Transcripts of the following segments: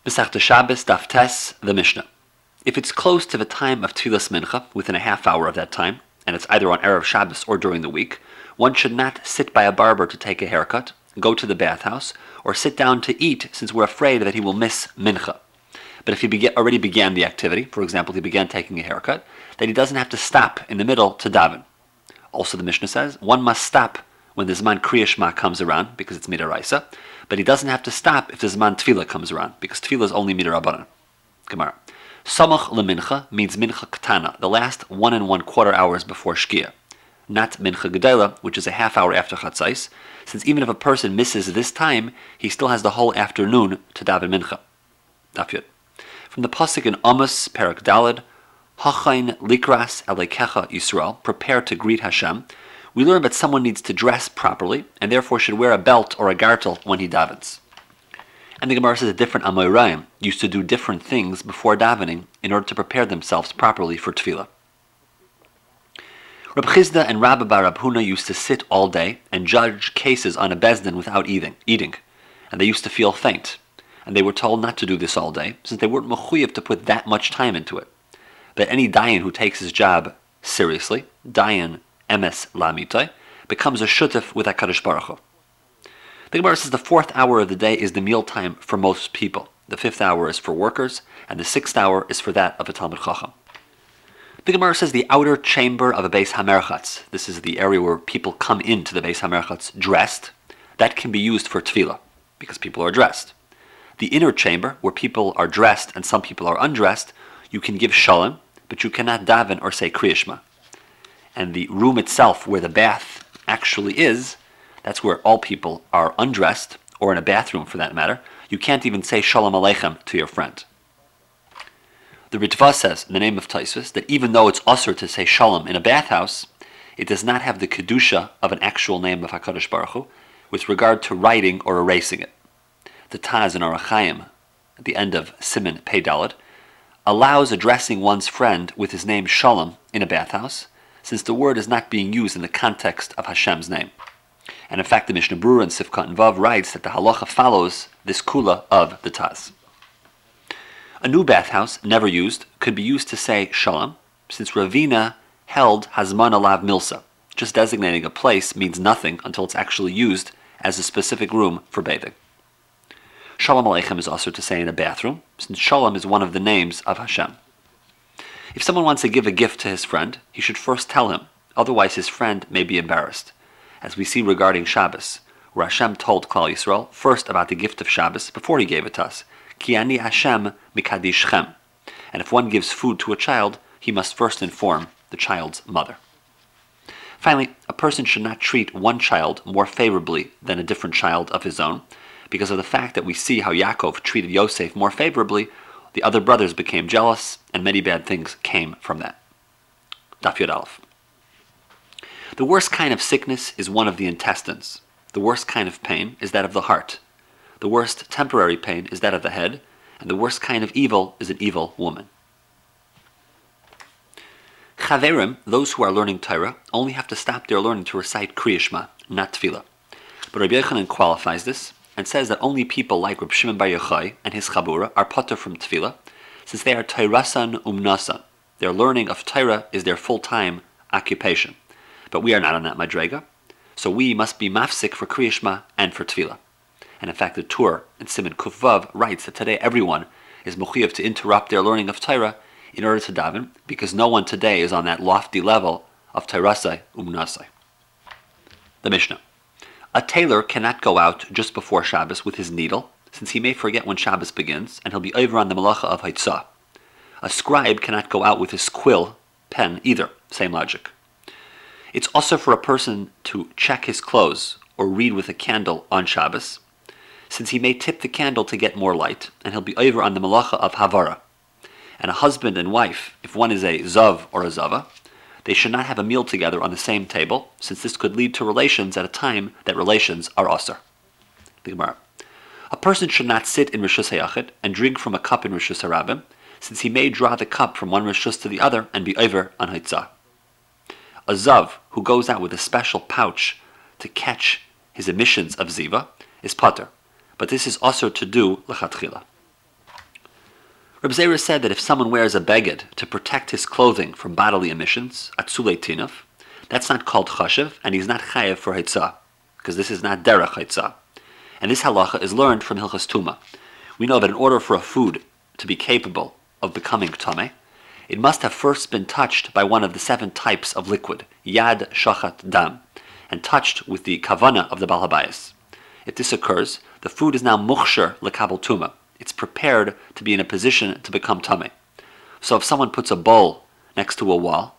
Masechta Shabbos, Daf Tes, the Mishnah. If it's close to the time of Tfilas Mincha, within a half hour of that time, and it's either on Erev Shabbos or during the week, one should not sit by a barber to take a haircut, go to the bathhouse, or sit down to eat since we're afraid that he will miss Mincha. But if he already began the activity, for example, he began taking a haircut, then he doesn't have to stop in the middle to daven. Also, the Mishnah says, one must stop when the Zman Kriya Shema comes around, because it's Midaraisa, but he doesn't have to stop if the Zman Tefillah comes around, because Tefillah is only Midarabanan. Gemara. Samach lemincha means mincha katana, the last 1 1/4 hours before Shkia, not mincha gedela, which is a half hour after Chatzais, since even if a person misses this time, he still has the whole afternoon to daven mincha. Daf. From the pasuk in Amos, Perak Daled, Hachain likras elekecha Yisrael, prepare to greet Hashem, we learn that someone needs to dress properly, and therefore should wear a belt or a gartel when he davens. And the Gemara says that different Amoraim used to do different things before davening in order to prepare themselves properly for tefillah. Reb Chizda and Rabbi Bar Rab Huna used to sit all day and judge cases on a bezdin without eating, and they used to feel faint. And they were told not to do this all day, since they weren't mechuyev to put that much time into it. But any dayan who takes his job seriously, dayan emes lamitai, becomes a shutef with HaKadosh Baruch Hu. The Gemara says the 4th hour of the day is the meal time for most people. The 5th hour is for workers, and the 6th hour is for that of a Talmud Chacham. The Gemara says the outer chamber of a Beis HaMerchatz, this is the area where people come into the Beis HaMerchatz dressed, that can be used for tefillah, because people are dressed. The inner chamber, where people are dressed and some people are undressed, you can give shalom, but you cannot daven or say Kriya Shema. And the room itself, where the bath actually is, that's where all people are undressed, or in a bathroom for that matter. You can't even say Shalom Aleichem to your friend. The Ritva says, in the name of Taisvis, that even though it's usher to say Shalom in a bathhouse, it does not have the Kedusha of an actual name of HaKadosh Baruch Hu with regard to writing or erasing it. The Taz in Orach Chaim, at the end of Siman Pei Daled, allows addressing one's friend with his name Shalom in a bathhouse, since the word is not being used in the context of Hashem's name. And in fact, the Mishnah Berurah in Sifkat and Vav writes that the halacha follows this kula of the Taz. A new bathhouse, never used, could be used to say Shalom, since Ravina held Hazman Alav Milsa. Just designating a place means nothing until it's actually used as a specific room for bathing. Shalom Aleichem is also to say in a bathroom, since Shalom is one of the names of Hashem. If someone wants to give a gift to his friend, he should first tell him, otherwise his friend may be embarrassed. As we see regarding Shabbos, where Hashem told Klal Yisrael first about the gift of Shabbos before he gave it to us. Ki ani Hashem mikadishchem. And if one gives food to a child, he must first inform the child's mother. Finally, a person should not treat one child more favorably than a different child of his own. Because of the fact that we see how Yaakov treated Yosef more favorably, the other brothers became jealous, and many bad things came from that. Daf Yod Aleph. The worst kind of sickness is one of the intestines. The worst kind of pain is that of the heart. The worst temporary pain is that of the head, and the worst kind of evil is an evil woman. Chaverim, those who are learning Torah, only have to stop their learning to recite Kriya Shema, not Tefillah. But Rabbi Yochanan qualifies this, and says that only people like Reb Shimon Bar Yochai and his Chabura are patur from Tefillah, since they are Torasan Umnasan. Their learning of Torah is their full-time occupation. But we are not on that madrega, so we must be mafsik for Kriya Shema and for Tefillah. And in fact, the Tur in Siman Kuf Vav writes that today everyone is mechuyev to interrupt their learning of Torah in order to daven, because no one today is on that lofty level of Torasai Umnasai. The Mishnah. A tailor cannot go out just before Shabbos with his needle, since he may forget when Shabbos begins, and he'll be over on the malacha of Haitzah. A scribe cannot go out with his quill, pen, either. Same logic. It's also for a person to check his clothes or read with a candle on Shabbos, since he may tip the candle to get more light, and he'll be over on the malacha of Havara. And a husband and wife, if one is a Zav or a Zava, they should not have a meal together on the same table, since this could lead to relations at a time that relations are asur. The Gemara. A person should not sit in Rishus HaYachid and drink from a cup in Rishus HaRabim, since he may draw the cup from one Rishus to the other and be over on Haitzah. A Zav who goes out with a special pouch to catch his emissions of Ziva is patur, but this is also to do l'chatchila. Reb Zera said that if someone wears a beged to protect his clothing from bodily emissions, atzulei tinuf, that's not called chashiv, and he's not chayev for hitzah, because this is not derech hitzah. And this halacha is learned from Hilchas Tuma. We know that in order for a food to be capable of becoming tameh, it must have first been touched by one of the 7 types of liquid, yad, shachat, dam, and touched with the kavana of the Baal Habayis. If this occurs, the food is now muchsher lekabel tuma. It's prepared to be in a position to become tameh. So if someone puts a bowl next to a wall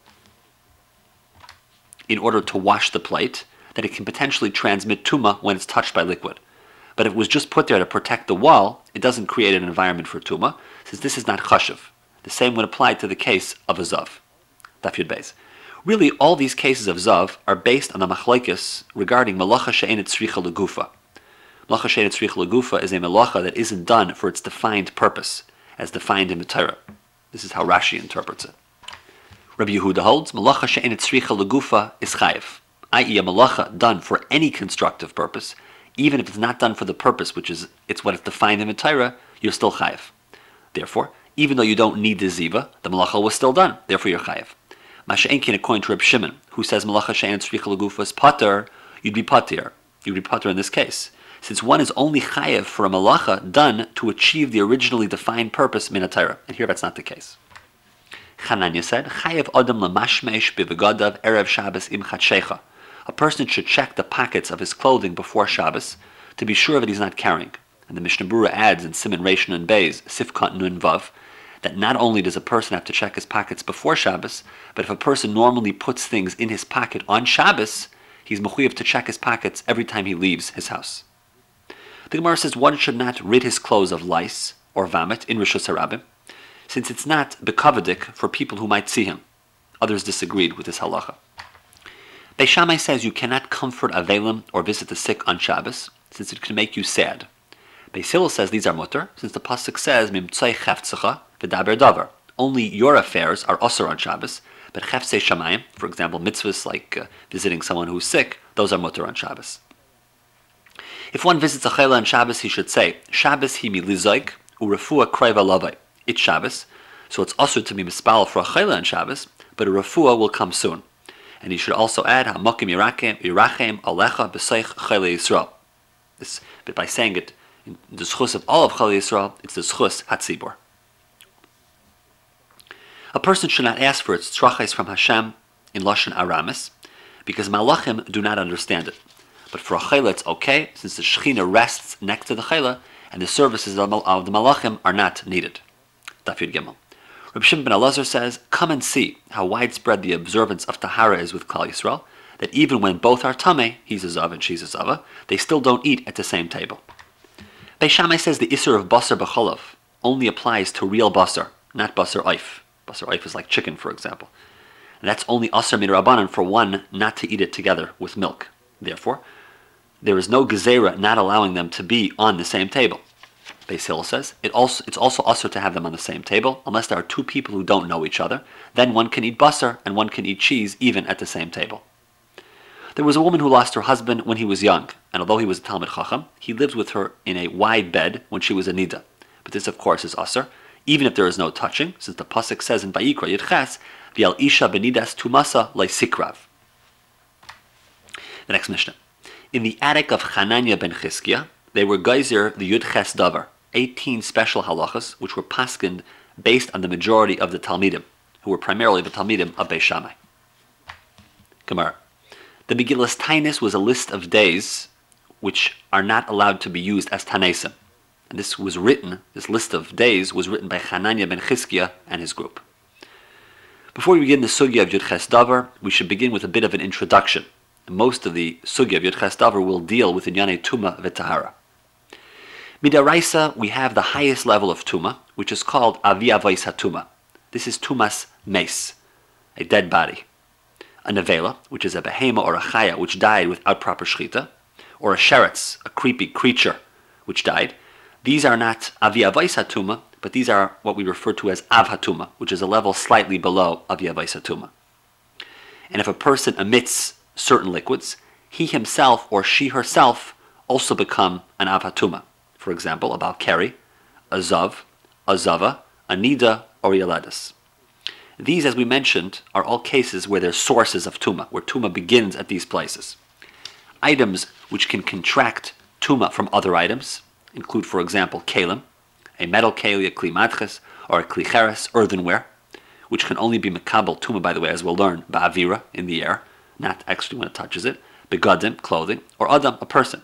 in order to wash the plate, then it can potentially transmit tuma when it's touched by liquid. But if it was just put there to protect the wall, it doesn't create an environment for tuma, since this is not chashiv. The same would apply to the case of a zav. Daf Yud Beis. Really, all these cases of zav are based on the machlokes regarding malacha she'enet tzricha legufa. Malacha she'enet tzricha legufa is a malacha that isn't done for its defined purpose, as defined in the Torah. This is how Rashi interprets it. Rabbi Yehuda holds malacha she'enet tzricha legufa is chayev, i.e. a malacha done for any constructive purpose, even if it's not done for the purpose, which is it's what is defined in the Torah, you're still chayev. Therefore, even though you don't need the ziva, the malacha was still done. Therefore, you're chayev. Masha'enkin, according to Reb Shimon, who says malacha she'enet tzricha legufa is pater, you'd be pater. You'd be pater in this case, since one is only chayev for a malacha done to achieve the originally defined purpose min Torah. And here that's not the case. Chananya said, chayev adam lemashmesh bivagadav erev Shabbos im chatshecha. A person should check the pockets of his clothing before Shabbos to be sure that he's not carrying. And the Mishnah Berurah adds in Siman Reish Nun Beis, Sifkat Nun Vav, that not only does a person have to check his pockets before Shabbos, but if a person normally puts things in his pocket on Shabbos, he's mechuyev to check his pockets every time he leaves his house. The Gemara says one should not rid his clothes of lice or vomit in Rishus HaRabim, since it's not bekavadik for people who might see him. Others disagreed with this halacha. Beis Shammai says you cannot comfort avelim or visit the sick on Shabbos, since it can make you sad. Beis Hillel says these are mutter, since the pasuk says mimtzai cheftzecha v'daber davar. Only your affairs are osur on Shabbos, but cheftzei shamayim, for example, mitzvahs like visiting someone who's sick, those are mutter on Shabbos. If one visits a chayla on Shabbos, he should say Shabbos hi milizoik u'refua krayva lavai. It's Shabbos, so it's osur to be mispal for a chayla on Shabbos, but a refuah will come soon. And he should also add hamakim yirachem alecha b'seich chayla Yisrael. This, but by saying it in the schus of all of Chayla Yisrael, it's the schus hatzibur. A person should not ask for its tzrachos from Hashem in Lashon Aramis, because malachim do not understand it. But for a chayla it's okay, since the Shechina rests next to the chayla, and the services of the malachim are not needed. Daf Yud Gimel. Reb Shimon ben Elazar says, come and see how widespread the observance of Tahara is with Klal Yisrael, that even when both are tameh, he's a zav and she's a zava, they still don't eat at the same table. Beis Shammai says the isur of basar b'cholav only applies to real basar, not basar oif. Basar oif is like chicken, for example. And that's only asar min rabbanan for one not to eat it together with milk. Therefore, there is no gezerah not allowing them to be on the same table. Beis Hillel says it's also asur to have them on the same table, unless there are 2 people who don't know each other. Then one can eat basar and one can eat cheese even at the same table. There was a woman who lost her husband when he was young, and although he was a Talmid Chacham, he lived with her in a wide bed when she was a nida. But this, of course, is asur, even if there is no touching, since the pasuk says in Vayikra Yitches, V'al isha benidas tumasa leisikrav. The next Mishnah. In the attic of Chananya ben Chizkiah, they were geyser the Yud Ches Davar, 18 special halachas, which were paskined based on the majority of the Talmidim, who were primarily the Talmidim of Beis Shammai. Gemara. The Megillas Tainis was a list of days which are not allowed to be used as Tanesim. And this list of days was written by Chananya ben Chizkiah and his group. Before we begin the sugya of Yud Ches Davar, we should begin with a bit of an introduction. Most of the sugya of Yud Ches Davar will deal with Inyanei Tuma v'Tahara. Midaraisa, we have the highest level of Tuma, which is called Avi Avos HaTuma. This is Tumas Meis, a dead body. A nevela, which is a behema or a chaya, which died without proper shchita, or a sheretz, a creepy creature, which died. These are not Avi Avos HaTuma, but these are what we refer to as Av HaTuma, which is a level slightly below Avi Avos HaTuma. And if a person emits certain liquids, he himself or she herself also become an Av HaTuma. For example, a Balkari, a Zav, a zava, a nida, or yeladas. These, as we mentioned, are all cases where there's sources of tuma, where tuma begins at these places. Items which can contract tuma from other items include, for example, kalim, a metal keli, a kli matches, or a kli cheres, earthenware, which can only be mekabel tuma, by the way, as we'll learn, ba'avira, in the air, not actually when it touches it, begadim, clothing, or adam, a person.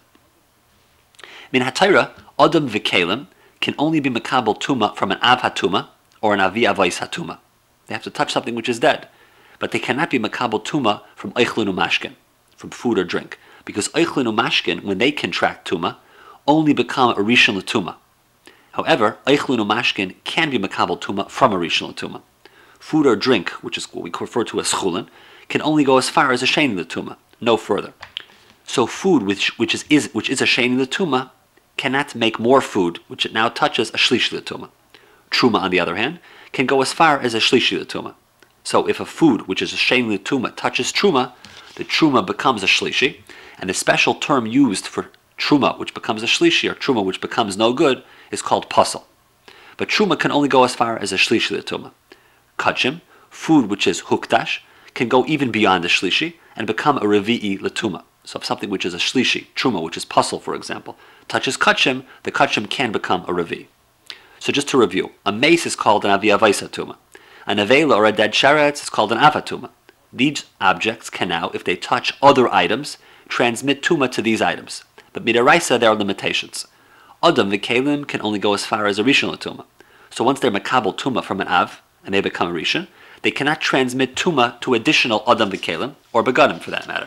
Min hatayra, adam v'kalim can only be mekabel tuma from an av hatuma or an avi avais hatuma. They have to touch something which is dead, but they cannot be mekabel tuma from eichlin umashkin, from food or drink, because eichlin umashkin, when they contract tuma, only become a rishon l'tuma. However, eichlin umashkin can be mekabel tuma from a rishon l'tuma. Food or drink, which is what we refer to as chulin, can only go as far as a sheni l'tuma, no further. So food which is a sheni l'tuma cannot make more food, which it now touches, a shlishi l'tuma. Truma, on the other hand, can go as far as a shlishi l'tuma. So if a food which is a sheni l'tuma touches truma, the truma becomes a shlishi, and the special term used for truma which becomes a shlishi, or truma which becomes no good, is called pasal. But truma can only go as far as a shlishi l'tuma. Kachim, food which is huktash, can go even beyond the shlishi and become a revi'i l'tuma. So if something which is a shlishi, truma, which is pasal, for example, touches kachim, the kachim can become a revi'i. So just to review, a mace is called an avi avaisa tuma. A nevela or a dead sheretz is called an avatuma. These objects can now, if they touch other items, transmit tuma to these items. But midaraisa, there are limitations. Adam v'kelim can only go as far as a rishon l'tuma. So once they're makabel tuma from an av, and they become a rishon, they cannot transmit tuma to additional adam v'kelim, or begadim for that matter.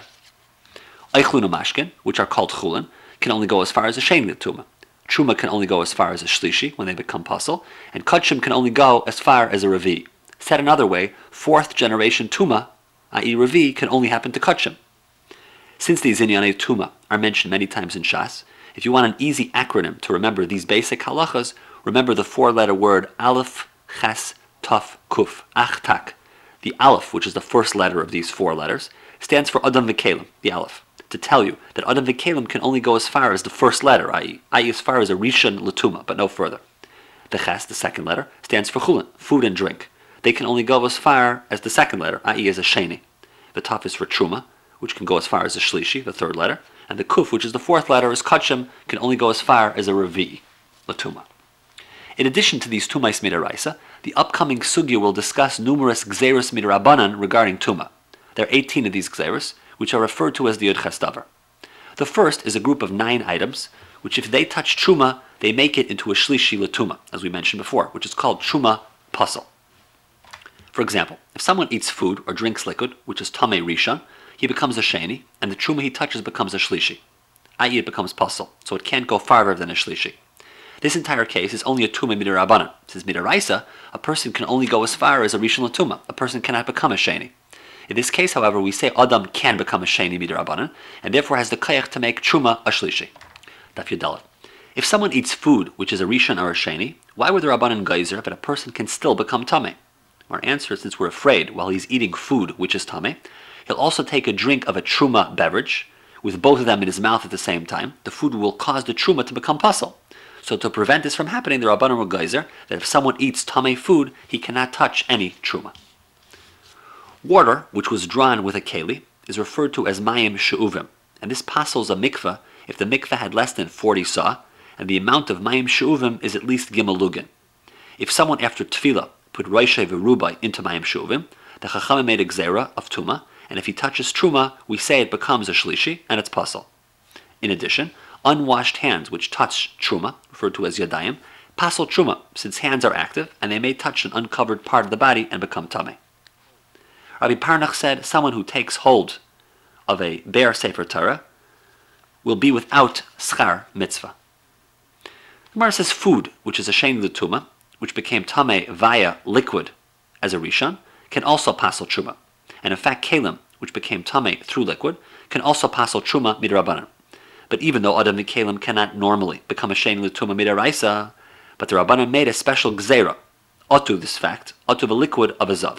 Eichlun umashkin, which are called chulin, can only go as far as a sheni l'tuma. Truma can only go as far as a shlishi when they become pasal, and kachim can only go as far as a revi. Said another way, fourth generation tuma, i.e. revi, can only happen to kachim. Since these inyanei tuma are mentioned many times in Shas, if you want an easy acronym to remember these basic halachas, remember the four-letter word aleph, ches, taf, kuf, achtak. The aleph, which is the first letter of these four letters, stands for adam v'kelim, the aleph, to tell you that adam v'kelim can only go as far as the first letter, i.e. as far as a rishon l'tuma, but no further. The ches, the second letter, stands for chulin, food and drink. They can only go as far as the second letter, i.e. as a sheni. The taf is for truma, which can go as far as a shlishi, the third letter, and the kuf, which is the fourth letter, is kachim, can only go as far as a revi, l'tuma. In addition to these tumais midaraisa, the upcoming sugya will discuss numerous gzeros midarabanan regarding tuma. There are 18 of these gzeros, which are referred to as the Yud Ches Davar. The first is a group of 9 items, which if they touch truma, they make it into a shlishi l'tuma, as we mentioned before, which is called truma pasal. For example, if someone eats food or drinks liquid, which is tamei rishon, he becomes a sheni, and the truma he touches becomes a shlishi, i.e. it becomes pasal, so it can't go farther than a shlishi. This entire case is only a tuma midarabanan. Since midaraisa, a person can only go as far as a rishon l'tuma. A person cannot become a sheni. In this case, however, we say Adam can become a sheni midarabanan, and therefore has the kayach to make truma a shlishi. Daf Yudalet. If someone eats food which is a rishon or a sheni, why would the rabbanan geyser that a person can still become tameh? Our answer is, since we're afraid while he's eating food which is tameh, he'll also take a drink of a truma beverage, with both of them in his mouth at the same time. The food will cause the truma to become pasal. So to prevent this from happening, the rabbanan were geyser that if someone eats tameh food, he cannot touch any truma. Water, which was drawn with a keli, is referred to as mayim she'uvim, and this pasels a mikveh if the mikveh had less than 40 sah, and the amount of mayim she'uvim is at least gimel lugin. If someone after tefillah put roishay v'rubai into mayim she'uvim, the chachamim made a gzera of tuma, and if he touches truma, we say it becomes a shlishi, and it's pasal. In addition, unwashed hands which touch truma, referred to as yadayim, pasal truma, since hands are active, and they may touch an uncovered part of the body and become tameh. Rabbi Parnach said, someone who takes hold of a bare Sefer Torah will be without schar mitzvah. The Gemara says food, which is a sheni l'tuma, which became tameh via liquid as a rishon, can also pasal truma. And in fact, kelim, which became tameh through liquid, can also pasal truma midrabanan. But even though adam v'kelim cannot normally become a sheni l'tuma midaraisa, but the rabbanan made a special gzera, otu this fact, otu the liquid of a zav.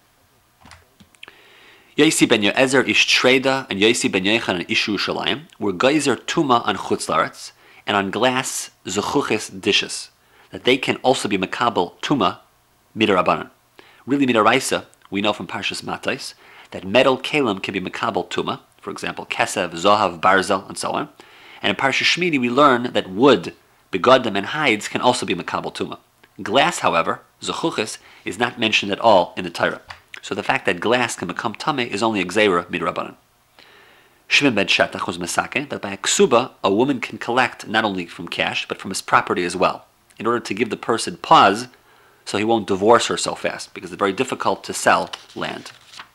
Yosi ben Yoezer ish Treda and Yosi ben Yochanan and ish Yerushalayim were geyser tuma on chutz laaretz and on glass zechuches dishes. that they can also be makabel tuma midarabanan. Really midaraisa, we know from Parshas Matais that metal kalim can be makabel tuma, for example, kesev, zohav, barzel, and so on. And in Parshas Shmini we learn that wood, begodim, and hides can also be makabel tuma. Glass, however, zechuchis, is not mentioned at all in the Torah. So the fact that glass can become tameh is only a gzeira midrabanan. Shimon ben Shetach was masaken that by a ksuba, a woman can collect not only from cash, but from his property as well, in order to give the person pause so he won't divorce her so fast, because it's very difficult to sell land.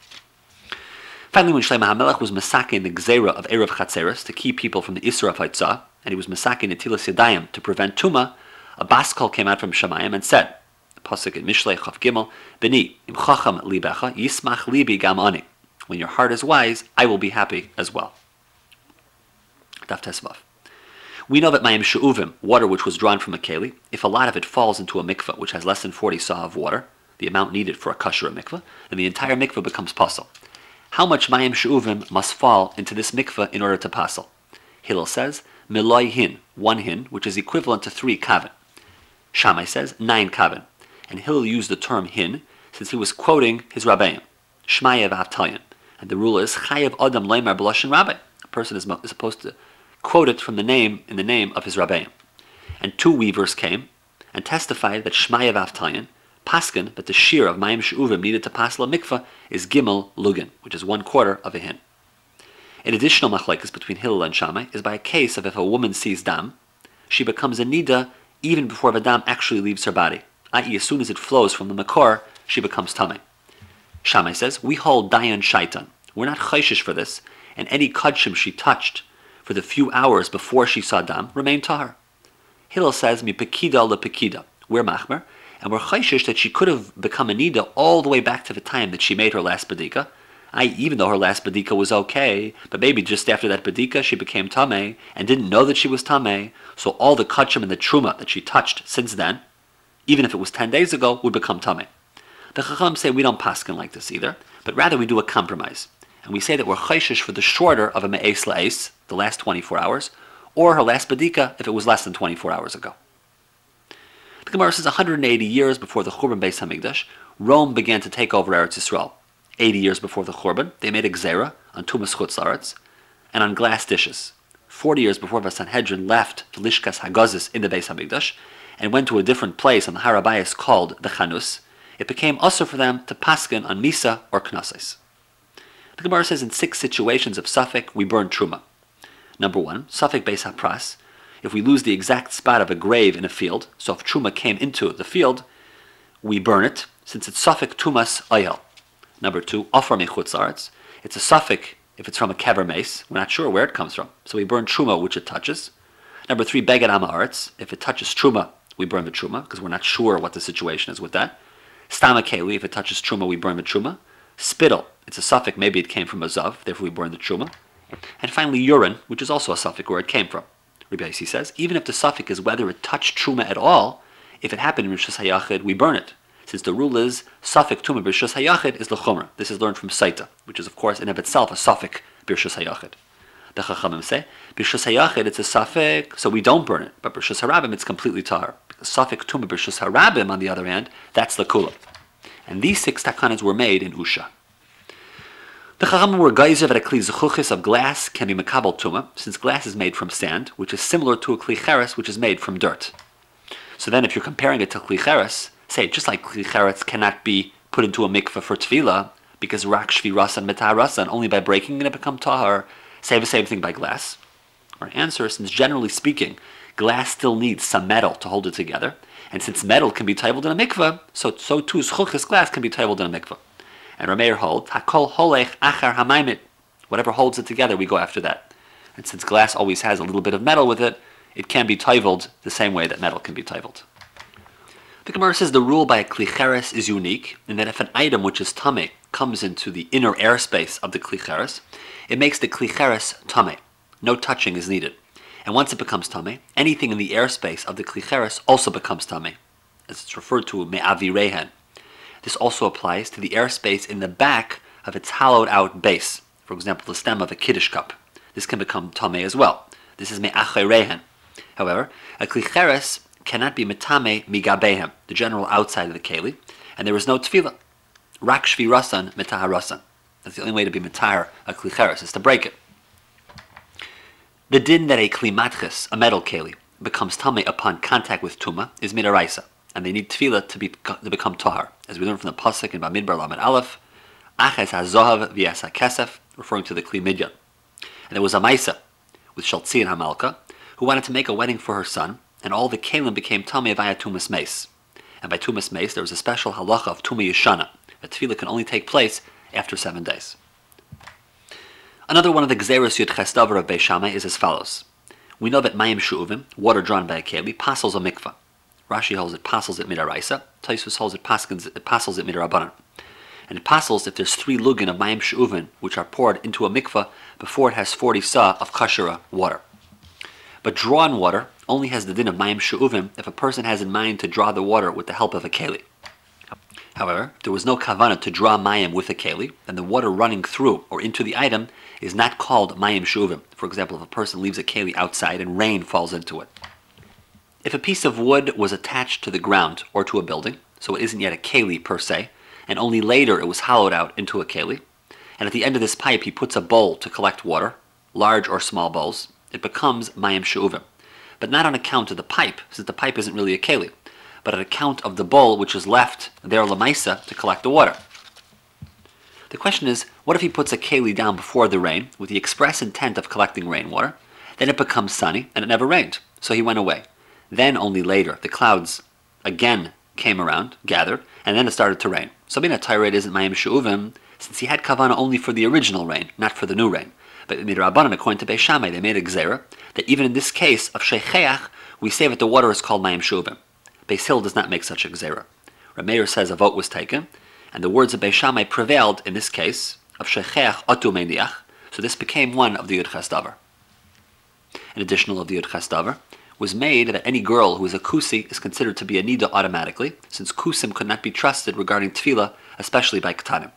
Finally, when Shlomo HaMelech was masaken the gzeira of Erev Chatzeres to keep people from the Isra of Haitzah, and he was masaken Netilas Yadayim to prevent Tuma, a baskol came out from Shemayim and said, the pasuk in Mishlei Chav Gimel, B'ni, im chacham libecha, yismach libi gam ani. When your heart is wise, I will be happy as well. Daf Tesvav. We know that Mayim She'uvim, water which was drawn from a keli, if a lot of it falls into a mikveh which has less than 40 sah of water, the amount needed for a kosher mikveh, then the entire mikveh becomes pasel. How much Mayim She'uvim must fall into this mikveh in order to pasel? Hillel says, Miloi hin, 1 hin, which is equivalent to 3 kaven. Shammai says 9 kaven. And Hillel used the term hin since he was quoting his rabbeim, Shmayev Avtalyan. And the rule is Chayev Adam Leimar B'Lashon Rabbi. A person is supposed to quote it from the name of his rabbeim. And 2 weavers came and testified that Shmayev Avtalyan paskin that the shear of Mayim She'uvim needed to pasel a mikveh is Gimel Lugin, which is 1/4 of a hin. An additional machlekes between Hillel and Shammai is by a case of if a woman sees dam, she becomes a nida even before the dam actually leaves her body, i.e. as soon as it flows from the makor, she becomes tameh. Shammai says, we hold dayan shaitan. We're not chayshish for this, and any kudshim she touched for the few hours before she saw dam remained tahar. Hillel says, mi pekida le pekida. We're machmer, and we're chayshish that she could have become a nida all the way back to the time that she made her last badika, even though her last badika was okay, but maybe just after that badika she became tameh and didn't know that she was tameh, so all the kachim and the truma that she touched since then, even if it was 10 days ago, would become tameh. The Chacham say we don't paskin like this either, but rather we do a compromise. And we say that we're chayshish for the shorter of a me'es la'es, the last 24 hours, or her last badika if it was less than 24 hours ago. The Gemara says 180 years before the Churban Beis HaMikdash, Rome began to take over Eretz Yisrael. 80 years before the Churban, they made a gzera on tumas chutz la'aretz and on glass dishes. 40 years before the Sanhedrin left the Lishkas Hagazis in the Beis HaMikdash and went to a different place on the Har HaBayis called the Chanus, it became usher for them to paskin on Misa or Knesses. The Gemara says in 6 situations of Safek, we burn Truma. Number 1, Safek Beis HaPras. If we lose the exact spot of a grave in a field, so if Truma came into the field, we burn it, since it's Safek Tumas Ayel. Number 2, Ofar Mechutz La'aretz. It's a Safek if it's from a kever mace. We're not sure where it comes from, so we burn Truma which it touches. Number 3, Beged Ama Aretz. If it touches Truma, we burn the Truma, because we're not sure what the situation is with that. Stama Keli, if it touches Truma, we burn the Truma. Spittle, it's a suffix, maybe it came from a Zav, therefore we burn the Truma. And finally, urine, which is also a suffix where it came from. Rabbi Yossi says, even if the suffix is whether it touched Truma at all, if it happened in Rishus HaYachid, we burn it. Since the rule is, suffix Truma B'Rishus HaYachid is l'chumra. This is learned from Saita, which is of course in of itself a suffix B'Rishus HaYachid. The Chachamim say, B'Rishus HaYachid it's a suffix, so we don't burn it. But B'Rishus HaRabim it's completely tahar. Because suffix Truma B'Rishus HaRabim, on the other hand, that's l'kula. And these 6 takanas were made in Usha. The Chachamim were geyser that a kli zechuchis of glass can be makabel tuma, since glass is made from sand, which is similar to a kli cheres, which is made from dirt. So then if you're comparing it to kli cheres, say just like kli cheres cannot be put into a mikveh for tefillah, because rak shvi rasan metah rasan, only by breaking it become tahar, say the same thing by glass. Our answer is, since generally speaking, glass still needs some metal to hold it together, and since metal can be tabled in a mikveh, so too zechuchis glass can be tabled in a mikveh. And Rameir holds, Hakol holech achar hamaimit. Whatever holds it together, we go after that. And since glass always has a little bit of metal with it, it can be tabled the same way that metal can be tabled. The Gemara says the rule by a kli cheres is unique in that if an item which is tameh comes into the inner airspace of the kli cheres, it makes the kli cheres tameh. No touching is needed. And once it becomes tameh, anything in the airspace of the kli cheres also becomes tameh, as it's referred to me'avi rehen. This also applies to the airspace in the back of its hollowed out base. For example, the stem of a kiddush cup. This can become tameh as well. This is me'achay rehen. However, a kli cheres cannot be metame migabehem, the general outside of the keli, and there is no tefillah. Rak shvirasan metaharasan. That's the only way to be metar a klicheres, is to break it. The din that a klimatches, a metal keli, becomes tamei upon contact with tuma is midaraisa, and they need tefillah to become tahar, as we learn from the pasuk in Bamidbar Lamed Aleph, Aches hazohav v'yas hakesef, referring to the kli midyan. And there was a maisa with Shaltzi and Hamalka, who wanted to make a wedding for her son, and all the kelim became tamei via tumas meis. And by tumas meis, there was a special halacha of tuma yeshana, that tefillah can only take place after 7 days. Another one of the Gzeros Yud Ches Davar of Beis Shammai is as follows. We know that mayim she'uvim, water drawn by a keli, pasels a mikvah. Rashi holds it pasels it midaraisa, Tosfos holds it pasels it midarabanan. And it pasels if there's 3 lugin of mayim she'uvim, which are poured into a mikvah before it has 40 sa of kashera water. But drawn water only has the din of mayim she'uvim if a person has in mind to draw the water with the help of a keli. However, if there was no kavanah to draw mayim with a keli, then the water running through or into the item is not called mayim she'uvim. For example, if a person leaves a keli outside and rain falls into it. If a piece of wood was attached to the ground or to a building, so it isn't yet a keli per se, and only later it was hollowed out into a keli, and at the end of this pipe he puts a bowl to collect water, large or small bowls, it becomes mayim she'uvim. But not on account of the pipe, since the pipe isn't really a keli, but on account of the bowl which is left there lamaisa to collect the water. The question is, what if he puts a keli down before the rain with the express intent of collecting rainwater? Then it becomes sunny and it never rained, so he went away. Then only later the clouds again came around, gathered, and then it started to rain. So being a tirade isn't mayim she'uvim, since he had kavanah only for the original rain, not for the new rain. But midrabanan, according to Beis Shammai, they made a gzera that even in this case of shecheach, we say that the water is called mayim she'uvim. Beis Hill does not make such a gzera. Rameir says a vote was taken, and the words of Beis Shammai prevailed in this case of shecheach atu meiniach, so this became one of the Yud Ches Davar. An additional of the Yud Ches Davar was made that any girl who is a kusi is considered to be a nida automatically, since kusim could not be trusted regarding tefillah, especially by ketanim.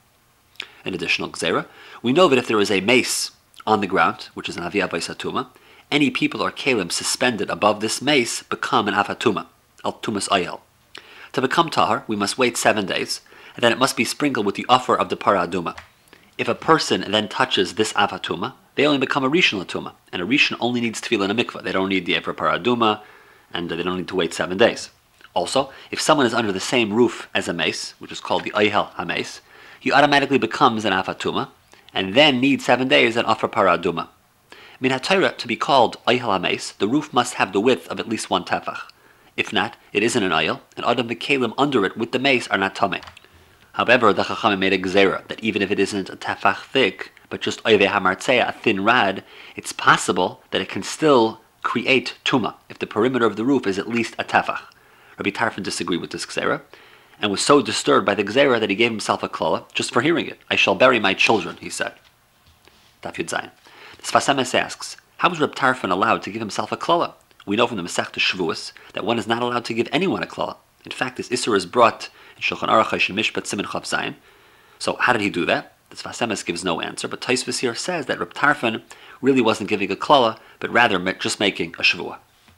An additional gzera, we know that if there is a mace on the ground, which is an aviyah b'isatuma, any people or kalim suspended above this mace become an avatuma, al tumas ayel. To become tahar, we must wait 7 days, and then it must be sprinkled with the offer of the paraduma. If a person then touches this avatuma, they only become a rishon latuma, and a rishon only needs tefillah and a mikvah. They don't need the efer paraduma, and they don't need to wait 7 days. Also, if someone is under the same roof as a mace, which is called the ayhel hameis, he automatically becomes an avatuma, and then needs 7 days and offer paraduma. Min HaTorah, to be called ayhel hameis, the roof must have the width of at least 1 tefach. If not, it isn't an ayel, and adam v'kelim under it with the mace are not tamei. However, the Chachamim made a gzera that even if it isn't a tefach thick, but just oivei hamartzea, a thin rad, it's possible that it can still create tuma if the perimeter of the roof is at least a tefach. Rabbi Tarfon disagreed with this gzera, and was so disturbed by the gzera that he gave himself a klala just for hearing it. I shall bury my children, he said. Daf Yud Zayin. The Sfas Emes asks, how was Rabbi Tarfon allowed to give himself a klala? We know from the Masechta Shavuos that one is not allowed to give anyone a klala. In fact, this Isser is brought in Shulchan Aruch Hashem Mishpat Siman Chav Zayin. So how did he do that? The Sfas Emes gives no answer, but Tosfos here says that Reb Tarfon really wasn't giving a klala, but rather just making a shavua.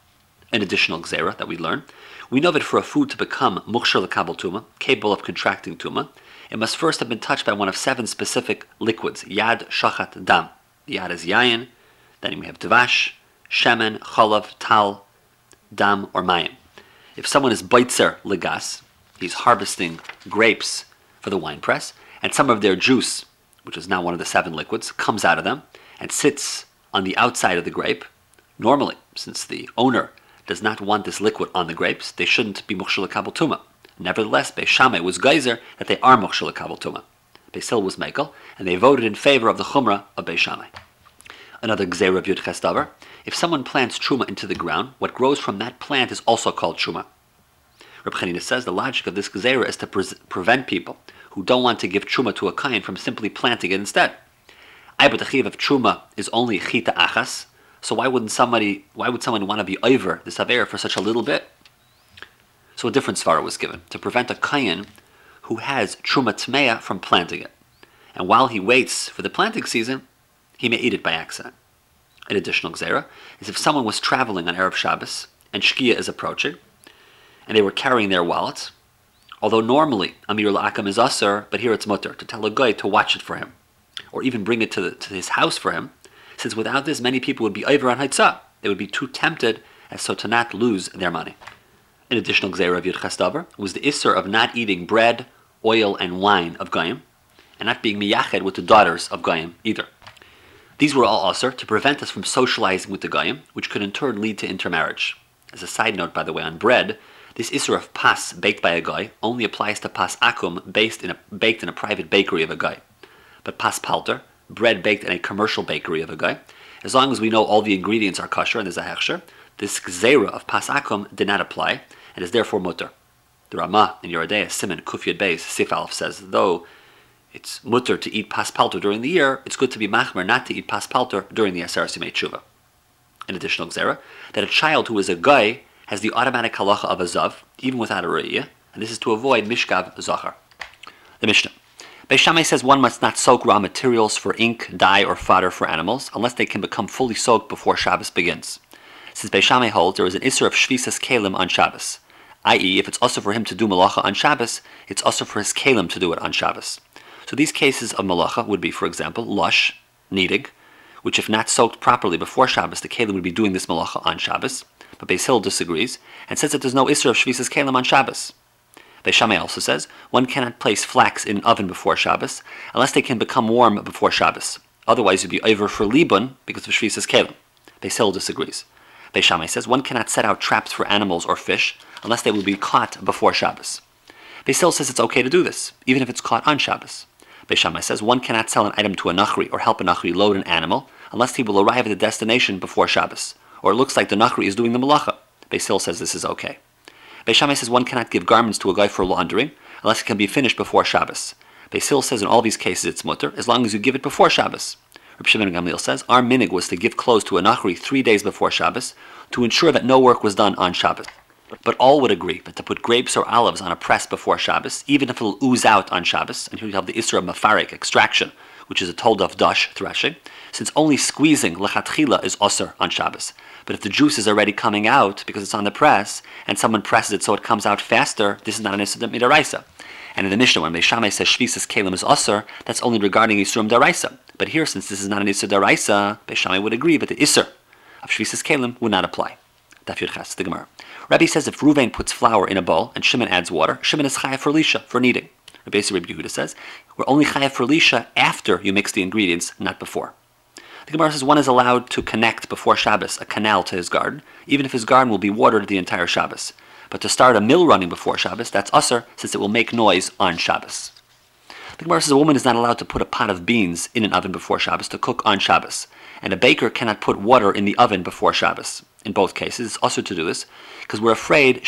An additional gzera that we learn. We know that for a food to become mukshar l'kabel tuma, capable of contracting tuma, it must first have been touched by one of 7 specific liquids, yad, shachat, dam. The yad is yayin, then we have dvash, shemen, cholav, tal, dam, or mayim. If someone is baitzer legas, he's harvesting grapes for the wine press, and some of their juice, which is now one of the 7 liquids, comes out of them and sits on the outside of the grape. Normally, since the owner does not want this liquid on the grapes, they shouldn't be mukshar l'kabel tuma. Nevertheless, Beis Shammai was geyser that they are mukshar l'kabel tuma. Beis Hill was mekel, and they voted in favor of the chumrah of Beis Shammai. Another gzera of Yud Ches Davar, if someone plants truma into the ground, what grows from that plant is also called truma. Reb Chanina says the logic of this gzera is to prevent people who don't want to give truma to a kain from simply planting it instead. But the chiv of truma is only chita achas, so why would someone want to be over this aver for such a little bit? So a different svara was given to prevent a kain who has truma tmeya from planting it, and while he waits for the planting season, he may eat it by accident. An additional gzera is if someone was traveling on Erev Shabbos and Shkia is approaching, and they were carrying their wallets. Although normally Amir La'akam is Asr, but here it's mutter, to tell a guy to watch it for him, or even bring it to his house for him, since without this many people would be over on Haitzah. They would be too tempted as so to not lose their money. An additional Gzeira of Yud Ches Davar was the Isser of not eating bread, oil, and wine of Goyim, and not being miyached with the daughters of Goyim either. These were all Asr to prevent us from socializing with the Goyim, which could in turn lead to intermarriage. As a side note, by the way, on bread, this Isser of pas baked by a guy only applies to pas akum baked in a private bakery of a guy. But pas palter, bread baked in a commercial bakery of a guy, as long as we know all the ingredients are kosher and there's a hechsher, this gzeira of pas akum did not apply and is therefore mutter. The Ramah in Yoreh De'ah Siman Kuf Yud Beis Sif Aleph says, though it's mutter to eat pas palter during the year, it's good to be machmer not to eat pas palter during the Aseres Yimei Tshuva. An additional gzeira, that a child who is a guy has the automatic halacha of a zav, even without a re'iyah, and this is to avoid mishkav zachar. The Mishnah. Beis Shammai says one must not soak raw materials for ink, dye, or fodder for animals, unless they can become fully soaked before Shabbos begins. Since Beis Shammai holds there is an isser of shvisas kelim on Shabbos, i.e., if it's also for him to do malacha on Shabbos, it's also for his kelim to do it on Shabbos. So these cases of malacha would be, for example, lush, kneading, which if not soaked properly before Shabbos, the kelim would be doing this malacha on Shabbos. But Beis Hillel disagrees and says that there's no isser of shvisas kelim on Shabbos. Beis Shammai also says one cannot place flax in an oven before Shabbos unless they can become warm before Shabbos. Otherwise, you'd be over for libun because of shvisas kelim. Beis Hillel disagrees. Beis Shammai says one cannot set out traps for animals or fish unless they will be caught before Shabbos. Beis Hillel says it's okay to do this, even if it's caught on Shabbos. Beis Shammai says one cannot sell an item to a nachri or help a nachri load an animal unless he will arrive at the destination before Shabbos, or it looks like the nachri is doing the malacha. Beis Hillel says this is okay. Beis Shammai says one cannot give garments to a guy for laundering unless it can be finished before Shabbos. Beis Hillel says in all these cases it's mutter, as long as you give it before Shabbos. Reb Shimon Gamliel says our minig was to give clothes to a nachri 3 days before Shabbos to ensure that no work was done on Shabbos. But all would agree that to put grapes or olives on a press before Shabbos, even if it will ooze out on Shabbos, and here you have the isra of mafarik, extraction, which is a told of dash, threshing, since only squeezing lechatchila is osir on Shabbos. But if the juice is already coming out because it's on the press, and someone presses it so it comes out faster, this is not an isra midaraisa. And in the Mishnah, when Beis Shammai says shvisas kelim is osir, that's only regarding isurim daraisa. But here, since this is not an isra daraisa, Beis Shammai would agree, but the isra of shvisas kelim would not apply. Daf Yud Ches, the Gemara. Rabbi says if Ruvain puts flour in a bowl and Shimon adds water, Shimon is chayav for lisha, for kneading. Rabbi Yehuda says we're only chayav for lisha after you mix the ingredients, not before. The Gemara says one is allowed to connect before Shabbos a canal to his garden, even if his garden will be watered the entire Shabbos. But to start a mill running before Shabbos, that's usher, since it will make noise on Shabbos. The Gemara says a woman is not allowed to put a pot of beans in an oven before Shabbos to cook on Shabbos, and a baker cannot put water in the oven before Shabbos. In both cases, it's also to do this because we're afraid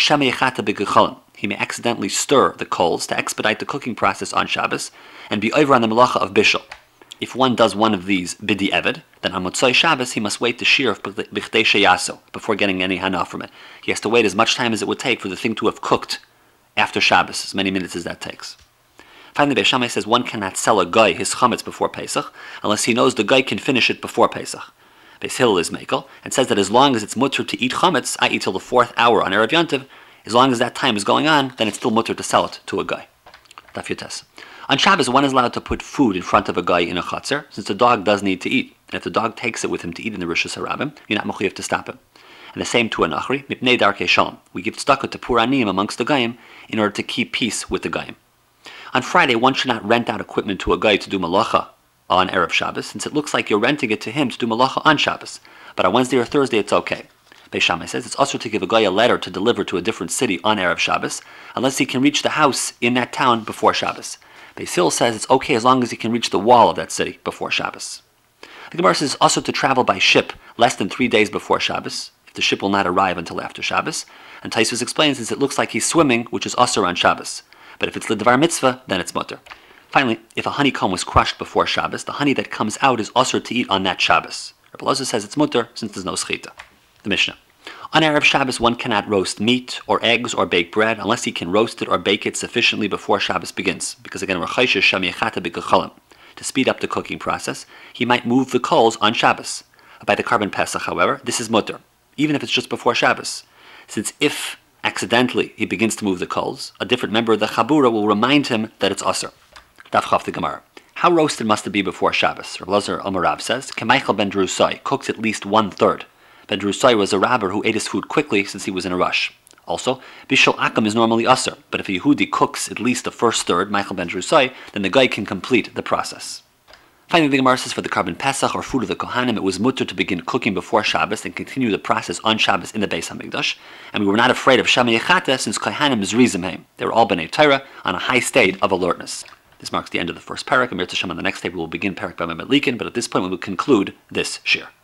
he may accidentally stir the coals to expedite the cooking process on Shabbos and be over on the melacha of bishul. If one does one of these bidi eved, then on Motzai Shabbos he must wait the shear of bichtei sheyaso before getting any hana from it. He has to wait as much time as it would take for the thing to have cooked after Shabbos, as many minutes as that takes. Finally, Beis Shammai says one cannot sell a guy his chametz before Pesach unless he knows the guy can finish it before Pesach. Beis Hillel is mekel and says that as long as it's mutter to eat chametz, i.e. till the 4th hour on Erev Yontiv, as long as that time is going on, then it's still mutter to sell it to a guy. Daf Yud Tes. On Shabbos, one is allowed to put food in front of a guy in a chutzner, since the dog does need to eat. And if the dog takes it with him to eat in the Rishus Harabim, you're not mechuyev to stop him. And the same to a nachri, mipnei darkei shalom. We give tzedakah to poor aniyim amongst the goyim in order to keep peace with the goyim. On Friday, one should not rent out equipment to a guy to do malacha on Erev Shabbos, since it looks like you're renting it to him to do malacha on Shabbos. But on Wednesday or Thursday, it's okay. Beis Shammai says it's also to give a guy a letter to deliver to a different city on Erev Shabbos, unless he can reach the house in that town before Shabbos. Beis Hillel says it's okay as long as he can reach the wall of that city before Shabbos. The Gemara says also to travel by ship less than 3 days before Shabbos, if the ship will not arrive until after Shabbos. And Taisvus explains since it looks like he's swimming, which is asur on Shabbos. But if it's l'dvar mitzvah, then it's mutter. Finally, if a honeycomb was crushed before Shabbos, the honey that comes out is asur to eat on that Shabbos. Rabbi Elazar says it's mutter since there's no schita. The Mishnah. On Erev Shabbos, one cannot roast meat or eggs or bake bread unless he can roast it or bake it sufficiently before Shabbos begins. Because again, to speed up the cooking process, he might move the coals on Shabbos. By the Karban Pesach, however, this is mutter, even if it's just before Shabbos. Since if accidentally he begins to move the coals, a different member of the Chabura will remind him that it's Asr. Daf Chaf the Gemara. How roasted must it be before Shabbos? Rav Elazar Amarav says, Kemichael ben Drusai cooks at least 1/3. Ben Drusai was a rabber who ate his food quickly since he was in a rush. Also, Bishul Akam is normally Asr, but if a Yehudi cooks at least the first third, Michael ben Drusai, then the guy can complete the process. Finally, the Gemara says for the Karban Pesach or food of the Kohanim, it was mutter to begin cooking before Shabbos and continue the process on Shabbos in the Beis HaMikdash. And we were not afraid of Shamei Yechata since Kohanim is Rizimheim. They were all B'nai Torah on a high state of alertness. This marks the end of the first parak, and Mir Tashem on the next day we will begin parak by Mehmet Likin, but at this point we will conclude this shir.